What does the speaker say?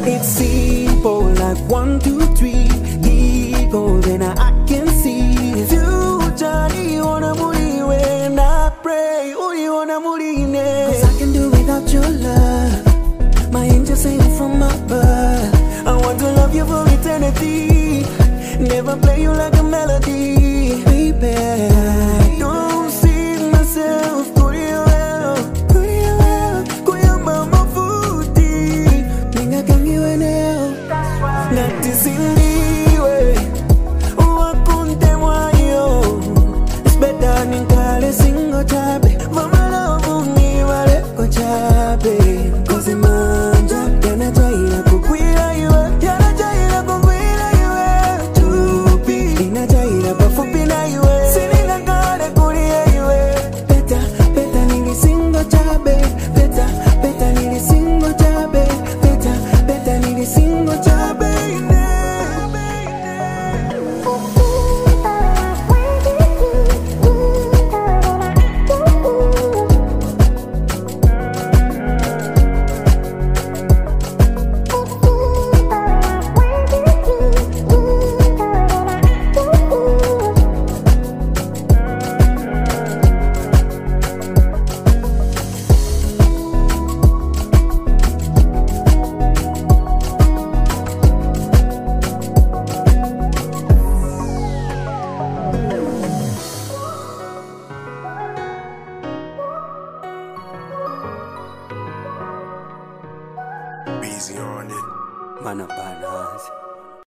It's simple like 1, 2, 3. Equal, then I can see future. You wanna believe when I pray. You wanna believe. 'Cause I can do without your love. My angel singing from above. I want to love you for eternity. Never play you like a melody, baby. I don't see myself mama futi. Ninga kangi weneo. Ngati sindiwe. Wakunte mwayo. It's better ninkale singo chabe. Mama love ni wale ko chabe. 'Cause imanja yana jaila kukwira iwe. Yana jaila kukwira iwe. Tupi ina jaila pafupi na iwe. Sininga kare kuria iwe. Beta nili singo chabe. Beta nili singo chabe. Beta nili singo chabe. Easy on it. Man of bananas.